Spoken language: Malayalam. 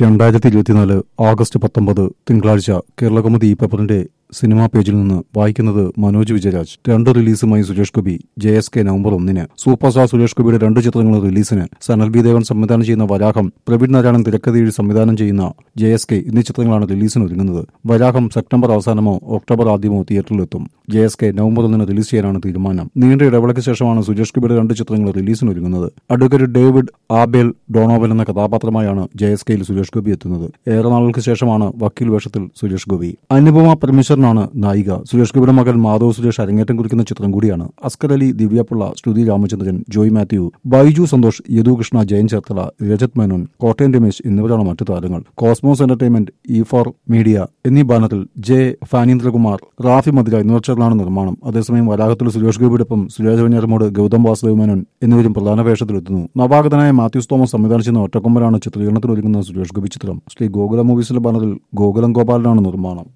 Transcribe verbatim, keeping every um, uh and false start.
രണ്ടായിരത്തി ഇരുപത്തിനാല് ആഗസ്റ്റ് പത്തൊമ്പത് തിങ്കളാഴ്ച കേരളകൗമുദി ഈ പേപ്പറിന്റെ സിനിമാ പേജിൽ നിന്ന് വായിക്കുന്നത് മനോജ് വിജയരാജ്. രണ്ട് റിലീസുമായി Suresh Gopi. J S K November ഒന്നിന്. സൂപ്പർ സ്റ്റാർ സുരേഷ് ഗോപിയുടെ രണ്ട് ചിത്രങ്ങൾ റിലീസിന്. സനൽ ബി ദേവൻ സംവിധാനം ചെയ്യുന്ന വരാഹം, പ്രവീൺ നാരായണൻ തിരക്കഥയിൽ സംവിധാനം ചെയ്യുന്ന ജെ എസ് കെ എന്നീ ചിത്രങ്ങളാണ് റിലീസിന് ഒരുങ്ങുന്നത്. വരാഹം സെപ്റ്റംബർ അവസാനമോ ഒക്ടോബർ ആദ്യമോ തിയേറ്ററിലെത്തും. ജെ എസ് കെ നവംബർ ഒന്നിന് റിലീസ് ചെയ്യാനാണ് തീരുമാനം. നീണ്ട ഇടവേളയ്ക്ക് ശേഷമാണ് സുരേഷ് ഗോപിയുടെ രണ്ട് ചിത്രങ്ങൾ റിലീസിന് ഒരുങ്ങുന്നത്. അഡ്വക്കേറ്റ് ഡേവിഡ് ആബേൽ ഡോണോവൽ എന്ന കഥാപാത്രമായാണ് ജെ എസ് കെയിൽ സുരേഷ് ഗോപി എത്തുന്നത്. ഏറെ നാളുകൾക്ക് ശേഷമാണ് വക്കീൽ വേഷത്തിൽ സുരേഷ് ഗോപി. അനുപമ പരമേശ്വരനാണ് നായിക. സുരേഷ് ഗോപിയുടെ മകൻ മാധവ് സുരേഷ് അരങ്ങേറ്റം കുറിക്കുന്ന ചിത്രം കൂടിയാണ്. അസ്കർ അലി, ദിവ്യപിള്ള, ശ്രുതി രാമചന്ദ്രൻ, ജോയ് മാത്യു, ബൈജു സന്തോഷ്, യദു കൃഷ്ണ, ജയൻ ചേർത്തല, രജത് മേനോൻ, കോട്ടയം രമേശ് എന്നിവരാണ് മറ്റു താരങ്ങൾ. Cosmos entertainment, E four media എന്നീ ബാനറിൽ ജെ ഫാനീന്ദ്രകുമാർ, റാഫി മദിര എന്നിവർ ചേർന്നാണ് നിർമ്മാണം. അതേസമയം വരാഹത്തിൽ സുരേഷ് ഗോപിയോടൊപ്പം സുരാജ് വെഞ്ഞാറമൂട്, ഗൗതം വാസുദേവ് മേനോൻ എന്നിവരും പ്രധാന വേഷത്തിലെത്തുന്നു. നവാഗതനായ മാത്യൂസ് തോമസ് സംവിധാനം ചെയ്യുന്ന ഒറ്റക്കൊമ്പനാണ് ചിത്രീകരണത്തിനൊരുങ്ങുന്ന സുരേഷ് ഗോപി ചിത്രം. ശ്രീ ഗോകുലം മൂവീസിന്റെ ബാനറിൽ ഗോകുലം ഗോപാലനാണ് നിർമ്മാണം.